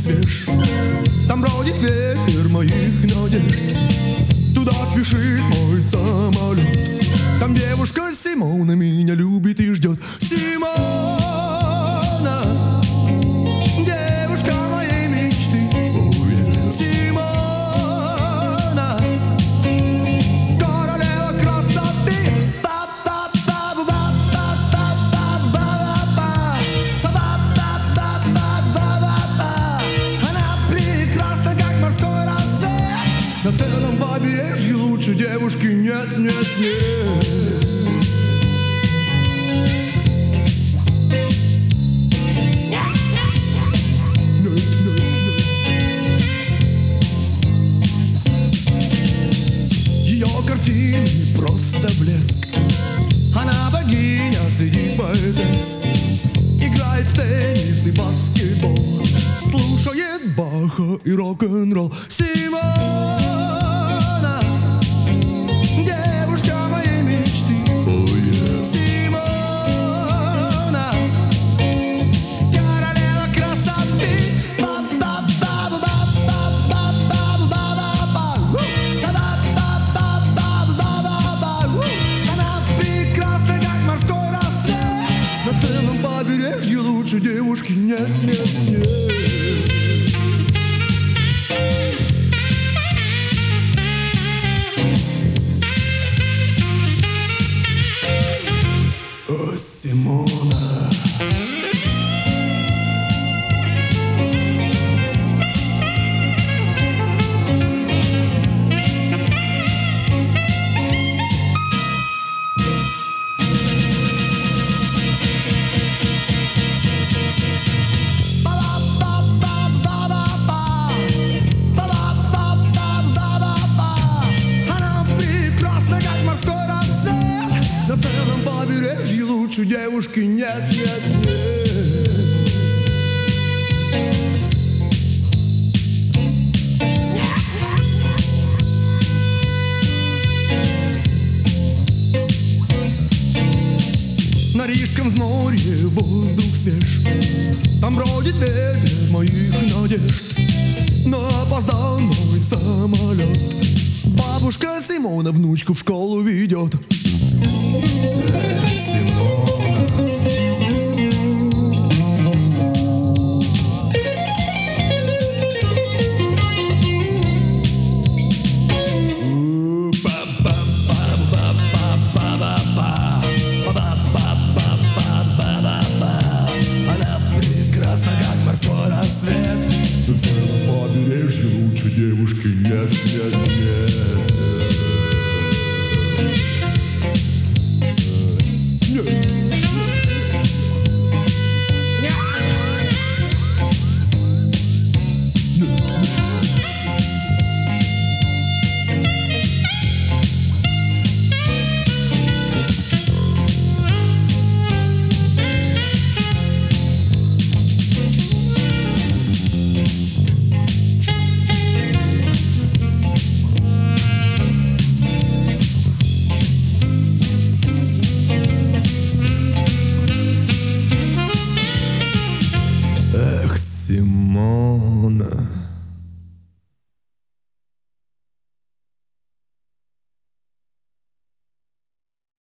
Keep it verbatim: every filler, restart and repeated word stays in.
свеж. Там бродит ветер моих надежд, туда спешит мой самолет. Там девушка Симона меня любит и ждет. Симона, девушка моей мечты. Симона, королева красоты. Она прекрасна, как морской рассвет. На целом побережье лучше девушки нет, нет, нет. Картины просто блеск. Она богиня среди поэтесс, играет в теннис и баскетбол, слушает Баха и рок-н-ролл. Симона, девушка моей мечты. Oh, yeah. Симона, королева красоты. На целом побережье лучше девушки нет, нет, нет. О, Симона. На целом побережье лучше девушки нет, нет, нет. На Рижском взморье воздух свеж, там бродит ветер моих надежд, но опоздал мой самолет. Бабушка Симона внучку в школу ведет. Она прекрасна, как морской рассвет. На целом побережье лучше девушки нет, нет, нет.